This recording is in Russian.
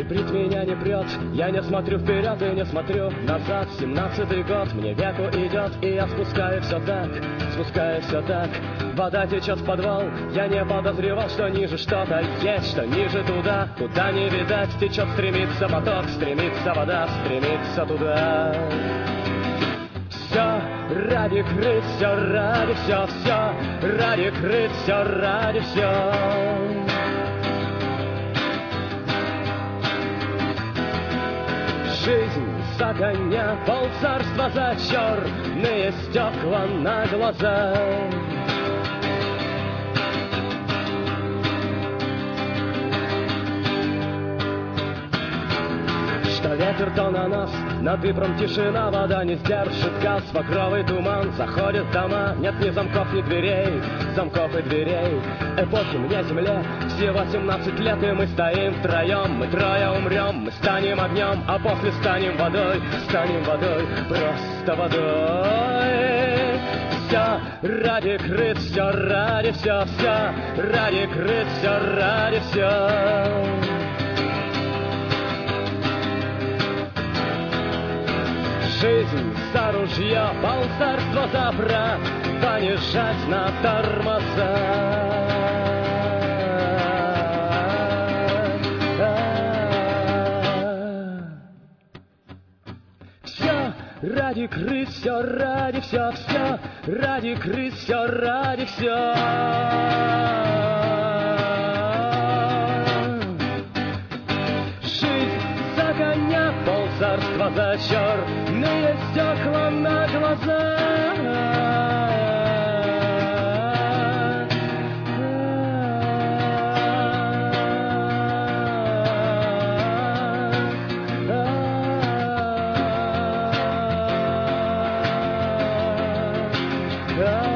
Брить меня не прет, я не смотрю вперед и не смотрю назад. 17-й год, мне веку идет, и я спускаю все так, спускаю все так. Вода течет в подвал, я не подозревал, что ниже что-то есть, что ниже туда, куда не видать. Течет, стремится поток, стремится вода, стремится туда. Все ради крыс, все ради все ради крыс, все ради все. Жизнь за коня, полцарства за черные стекла на глаза. Что ветер, то на нас, над Дыпром тишина, вода не сдержит газ, багровый туман заходит в дома, нет ни замков, ни дверей, замков и дверей. Эпохи мне земле, всего 17 лет, и мы стоим втроем, мы трое умрем, мы станем огнем, а после станем водой, просто водой. Все ради крыс, все ради все ради крыс, все ради все. Жизнь за ружье, полцарства за право не жать на тормоза. Все ради крыс, все ради все ради крыс, все ради все. Коня, полцарства за черные стекла на глаза. Ah